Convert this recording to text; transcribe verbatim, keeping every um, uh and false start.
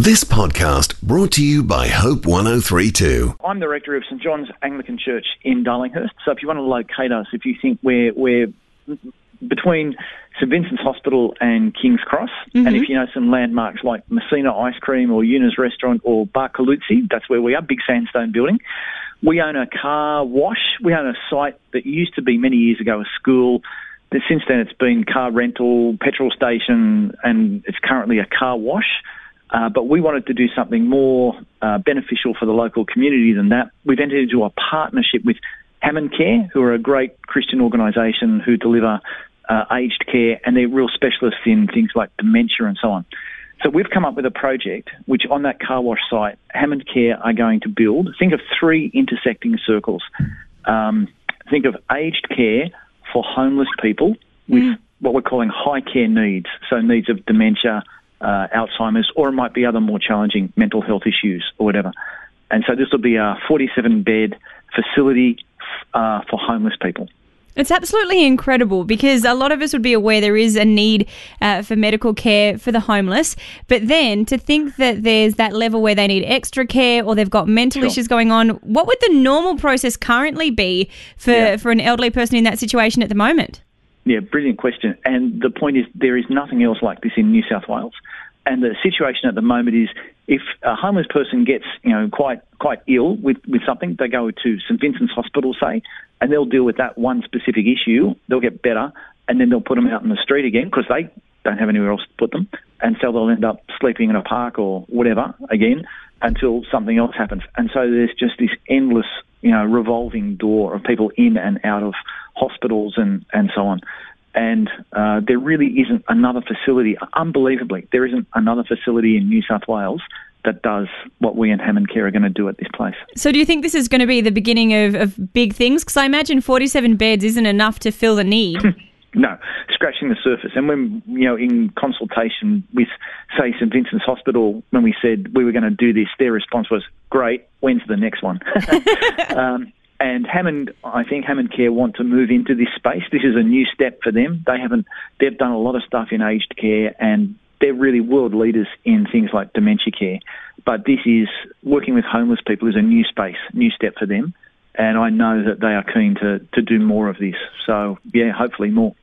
This podcast brought to you by Hope one oh three point two. I'm the rector of St John's Anglican Church in Darlinghurst. So if you want to locate us, if you think we're, we're between St Vincent's Hospital and King's Cross, mm-hmm. and if you know some landmarks like Messina Ice Cream or Yuna's Restaurant or Bar Caluzzi, that's where we are, big sandstone building. We own a car wash. We own a site that used to be many years ago a school. Since then it's been car rental, petrol station, and it's currently a car wash. Uh, but we wanted to do something more uh, beneficial for the local community than that. We've entered into a partnership with Hammond Care, who are a great Christian organisation who deliver uh, aged care, and they're real specialists in things like dementia and so on. So we've come up with a project which on that car wash site, Hammond Care are going to build. Think of three intersecting circles. Um, think of aged care for homeless people with mm. what we're calling high care needs, so needs of dementia, Uh, Alzheimer's, or it might be other more challenging mental health issues or whatever. And so this will be a forty-seven bed facility uh, for homeless people. It's absolutely incredible because a lot of us would be aware there is a need uh, for medical care for the homeless, but then to think that there's that level where they need extra care or they've got mental Sure. issues going on, what would the normal process currently be for, Yeah. for an elderly person in that situation at the moment? Yeah, brilliant question. And the point is there is nothing else like this in New South Wales. And the situation at the moment is if a homeless person gets, you know, quite quite ill with, with something, they go to St Vincent's Hospital, say, and they'll deal with that one specific issue. They'll get better, and then they'll put them out in the street again because they don't have anywhere else to put them. And so they'll end up sleeping in a park or whatever again until something else happens. And so there's just this endless, you know, revolving door of people in and out of hospitals and, and so on. And uh, there really isn't another facility, unbelievably, there isn't another facility in New South Wales that does what we in Hammond Care are going to do at this place. So do you think this is going to be the beginning of, of big things? Because I imagine forty-seven beds isn't enough to fill the need. No, scratching the surface. And when, you know, in consultation with, say, St Vincent's Hospital, when we said we were going to do this, their response was, great, when's the next one? um, And Hammond, I think Hammond Care want to move into this space. This is a new step for them. They haven't, they've done a lot of stuff in aged care and they're really world leaders in things like dementia care. But this is, working with homeless people is a new space, new step for them. And I know that they are keen to, to do more of this. So, yeah, hopefully more.